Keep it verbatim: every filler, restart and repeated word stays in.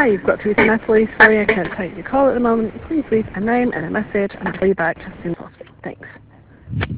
Hi, you've got through to Natalie. Sorry I can't take your call at the moment. Please leave a name and a message and I'll call you back as soon as possible. Thanks.